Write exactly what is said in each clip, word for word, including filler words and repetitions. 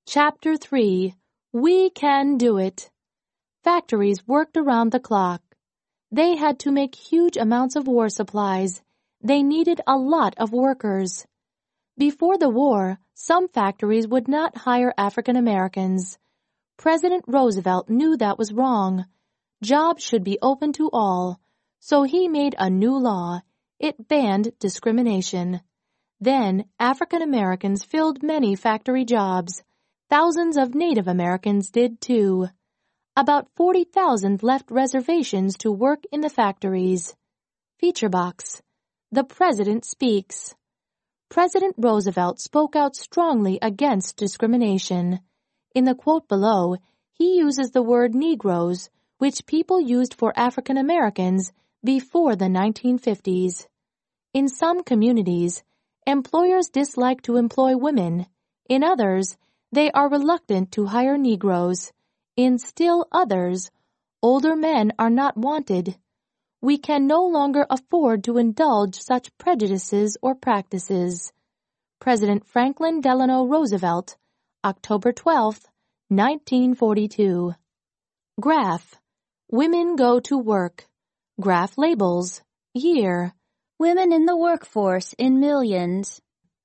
Chapter three. We Can Do It. Factories worked around the clock. They had to make huge amounts of war supplies. They needed a lot of workers. Before the war, some factories would not hire African Americans. President Roosevelt knew that was wrong. Jobs should be open to all. So he made a new law. It banned discrimination. Then African Americans filled many factory jobs. Thousands of Native Americans did too. About forty thousand left reservations to work in the factories. Feature box. The President speaks. President Roosevelt spoke out strongly against discrimination. In the quote below, he uses the word Negroes, which people used for African Americans before the nineteen fifties. In some communities, employers dislike to employ women. In others, they are reluctant to hire Negroes. In still others, older men are not wanted. We can no longer afford to indulge such prejudices or practices. President Franklin Delano Roosevelt, October twelfth, nineteen forty-two. Graph. Women go to work. Graph labels. Year. Women in the workforce in millions.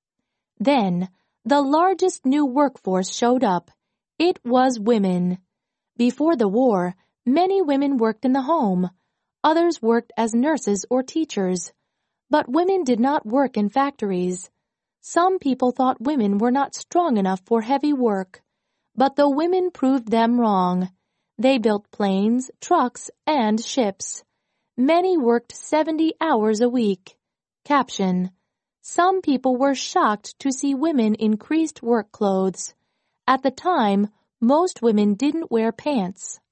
Then, the largest new workforce showed up. It was women. Before the war, many women worked in the home. Others worked as nurses or teachers. But women did not work in factories. Some people thought women were not strong enough for heavy work. But the women proved them wrong. They built planes, trucks, and ships. Many worked seventy hours a week. Caption. Some people were shocked to see women in creased work clothes. At the time, most women didn't wear pants.